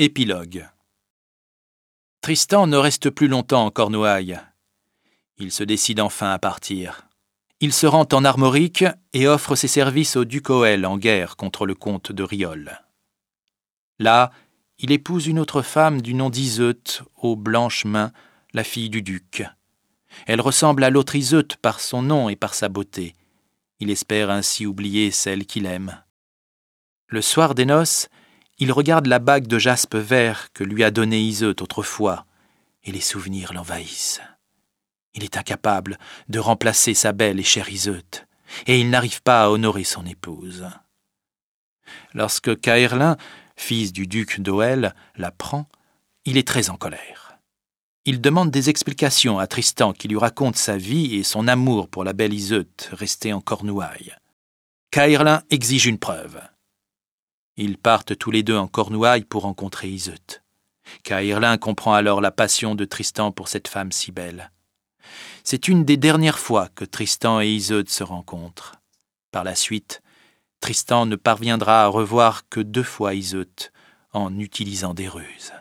Épilogue. Tristan ne reste plus longtemps en Cornouailles. Il se décide enfin à partir. Il se rend en Armorique et offre ses services au duc Hoël en guerre contre le comte de Riolle. Là, il épouse une autre femme du nom d'Iseut, aux blanches mains, la fille du duc. Elle ressemble à l'autre Iseut par son nom et par sa beauté. Il espère ainsi oublier celle qu'il aime. Le soir des noces, il regarde la bague de jaspe vert que lui a donnée Iseut autrefois, et les souvenirs l'envahissent. Il est incapable de remplacer sa belle et chère Iseut, et il n'arrive pas à honorer son épouse. Lorsque Caërlin, fils du duc d'Hoël, l'apprend, il est très en colère. Il demande des explications à Tristan qui lui raconte sa vie et son amour pour la belle Iseut restée en Cornouailles. Caërlin exige une preuve. Ils partent tous les deux en Cornouailles pour rencontrer Iseut. Caërlin comprend alors la passion de Tristan pour cette femme si belle. C'est une des dernières fois que Tristan et Iseut se rencontrent. Par la suite, Tristan ne parviendra à revoir que 2 fois Iseut en utilisant des ruses.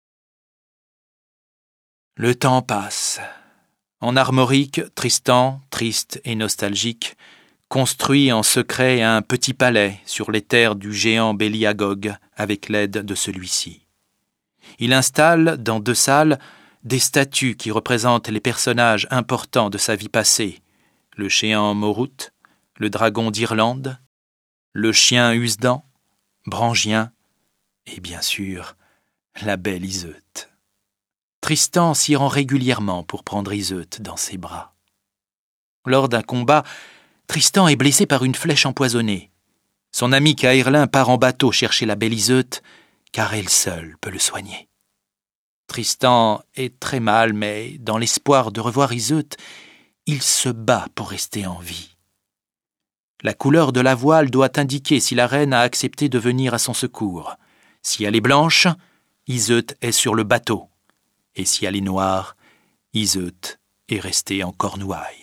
Le temps passe. En Armorique, Tristan, triste et nostalgique, construit en secret un petit palais sur les terres du géant Béliagog avec l'aide de celui-ci. Il installe dans 2 salles des statues qui représentent les personnages importants de sa vie passée, le géant Morhout, le dragon d'Irlande, le chien Usdan, Brangien et bien sûr la belle Iseut. Tristan s'y rend régulièrement pour prendre Iseut dans ses bras. Lors d'un combat, Tristan est blessé par une flèche empoisonnée. Son ami Caërlin part en bateau chercher la belle Iseut, car elle seule peut le soigner. Tristan est très mal, mais dans l'espoir de revoir Iseut, il se bat pour rester en vie. La couleur de la voile doit indiquer si la reine a accepté de venir à son secours. Si elle est blanche, Iseut est sur le bateau. Et si elle est noire, Iseut est restée en Cornouailles.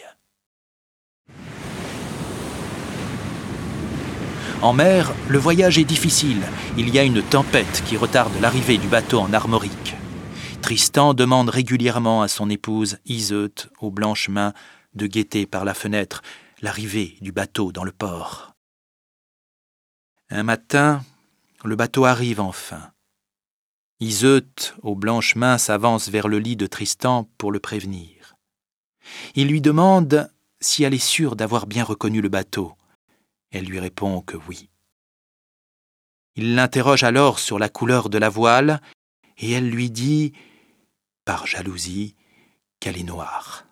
En mer, le voyage est difficile. Il y a une tempête qui retarde l'arrivée du bateau en Armorique. Tristan demande régulièrement à son épouse Iseut, aux blanches mains, de guetter par la fenêtre l'arrivée du bateau dans le port. Un matin, le bateau arrive enfin. Iseut, aux blanches mains, s'avance vers le lit de Tristan pour le prévenir. Il lui demande si elle est sûre d'avoir bien reconnu le bateau. Elle lui répond que oui. Il l'interroge alors sur la couleur de la voile et elle lui dit, par jalousie, qu'elle est noire.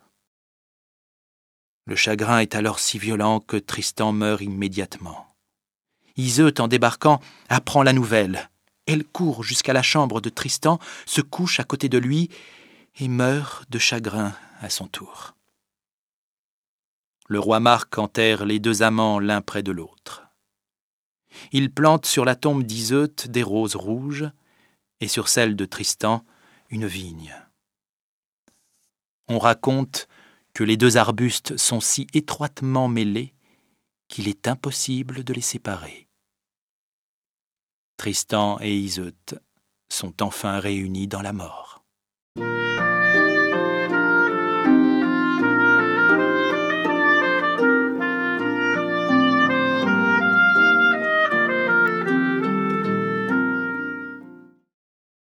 Le chagrin est alors si violent que Tristan meurt immédiatement. Iseut, en débarquant, apprend la nouvelle. Elle court jusqu'à la chambre de Tristan, se couche à côté de lui et meurt de chagrin à son tour. Le roi Marc enterre les 2 amants l'un près de l'autre. Il plante sur la tombe d'Iseut des roses rouges et sur celle de Tristan une vigne. On raconte que les 2 arbustes sont si étroitement mêlés qu'il est impossible de les séparer. Tristan et Iseut sont enfin réunis dans la mort.